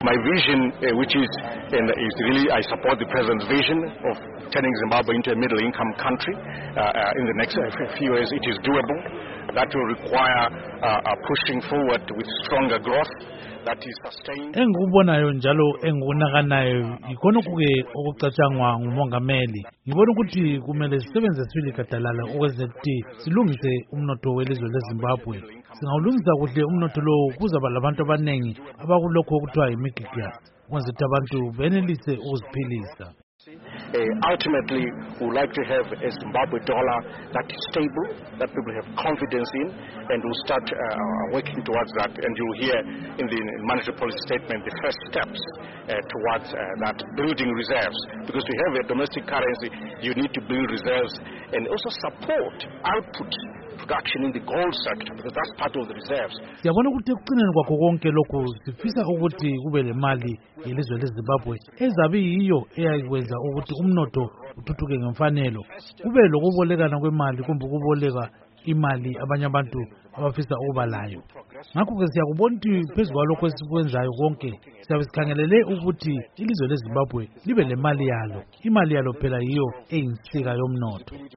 My vision, which is really, I support the President's vision of turning Zimbabwe into a middle-income country in the next few years. It is doable. That will require pushing forward with stronger growth that is sustained. Engikubonayo njalo engibonakanayo ikona kuke okucatshangwa ngumongameli. Ngibona ukuthi kumele sisebenze sibili gadalala ukwenzela ukuthi silungise umnotho welizwe leZimbabwe. Singawulungisa kuhle umnotho lo kuzaba labantu abanengi abakulokho okuthiwa yimigigya ukwenzela ukuthi abantu benelise ukuziphilisa. Ultimately, we would like to have a Zimbabwe dollar that is stable, that people have confidence in, and we'll start working towards that. And you'll hear in the monetary policy statement the first steps towards that, building reserves. Because to have a domestic currency, you need to build reserves and also support output production in the gold sector, because that's part of the reserves. Siyabona ukuthi ekucineni kwakho konke lokhu sifisa ukuthi kube le mali yelizwe leZimbabwe ezabe yiyo eyakwenza ukuthi umnotho uthuthuke ngemfanelo. Kube lokubolekana kwemali kumbe ukuboleka imali abanye abantu abafisa ukuba layo. Ngakho-ke siyakubona ukuthi phezu kwalokho esikwenzayo konke siyabe sikhangelele ukuthi ilizwe leZimbabwe libe le mali yalo. Imali yalo phela yiyo eyinsika yomnotho.